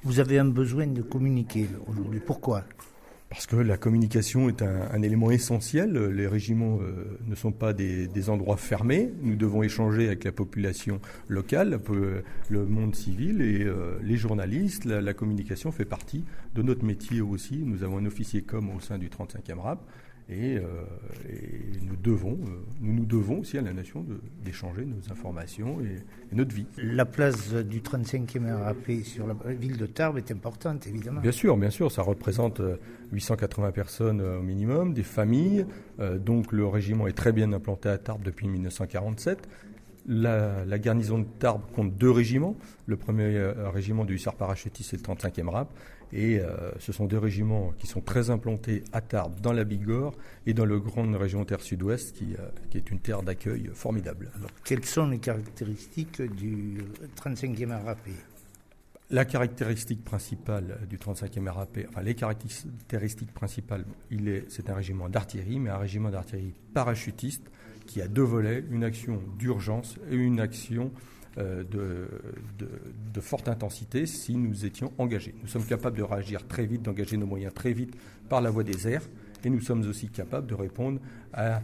Vous avez un besoin de communiquer aujourd'hui. Pourquoi ? Parce que la communication est un élément essentiel. Les régiments ne sont pas des endroits fermés. Nous devons échanger avec la population locale, le monde civil et les journalistes. La communication fait partie de notre métier aussi. Nous avons un officier com au sein du 35e RAP et nous devons aussi à la nation d'échanger nos informations et notre vie. La place du 35e RAP sur la ville de Tarbes est importante, évidemment. Bien sûr, ça représente 880 personnes au minimum, des familles. Donc le régiment est très bien implanté à Tarbes depuis 1947. La garnison de Tarbes compte 2 régiments. Le premier régiment du hussard parachutiste et le 35e RAP. Et ce sont 2 régiments qui sont très implantés à Tarbes, dans la Bigorre et dans le grande région Terre Sud-Ouest, qui est une terre d'accueil formidable. Alors, quelles sont les caractéristiques du 35e RAP ? La caractéristique principale du 35e RAP, les caractéristiques principales, c'est un régiment d'artillerie, mais un régiment d'artillerie parachutiste qui a 2 volets, une action d'urgence et une action de forte intensité si nous étions engagés. Nous sommes capables de réagir très vite, d'engager nos moyens très vite par la voie des airs, et nous sommes aussi capables de répondre à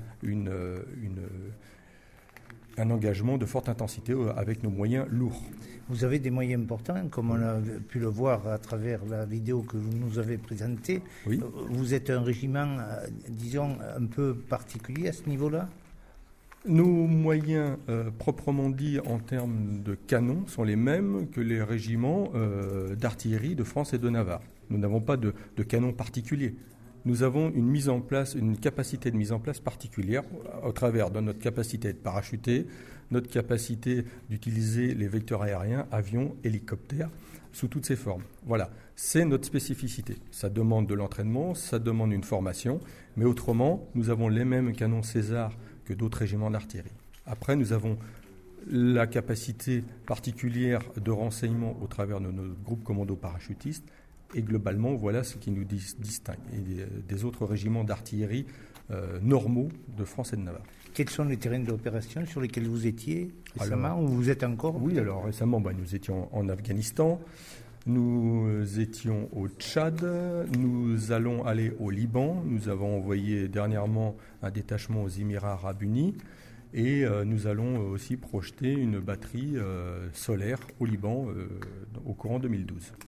un engagement de forte intensité avec nos moyens lourds. Vous avez des moyens importants, comme on a pu le voir à travers la vidéo que vous nous avez présentée. Oui. Vous êtes un régiment, disons, un peu particulier à ce niveau-là ? Nos moyens, proprement dit, en termes de canons, sont les mêmes que les régiments d'artillerie de France et de Navarre. Nous n'avons pas de canons particuliers. Nous avons une capacité de mise en place particulière au travers de notre capacité de parachuter, notre capacité d'utiliser les vecteurs aériens, avions, hélicoptères, sous toutes ces formes. Voilà, c'est notre spécificité. Ça demande de l'entraînement, ça demande une formation, mais autrement, nous avons les mêmes canons César que d'autres régiments d'artillerie. Après, nous avons la capacité particulière de renseignement au travers de notre groupe commando parachutiste. Et globalement, voilà ce qui nous distingue des autres régiments d'artillerie normaux de France et de Navarre. Quels sont les terrains d'opération sur lesquels vous étiez récemment, ou vous êtes encore ? Oui, alors récemment, nous étions en Afghanistan, nous étions au Tchad, nous allons aller au Liban, nous avons envoyé dernièrement un détachement aux Émirats arabes unis, et nous allons aussi projeter une batterie solaire au Liban au courant 2012.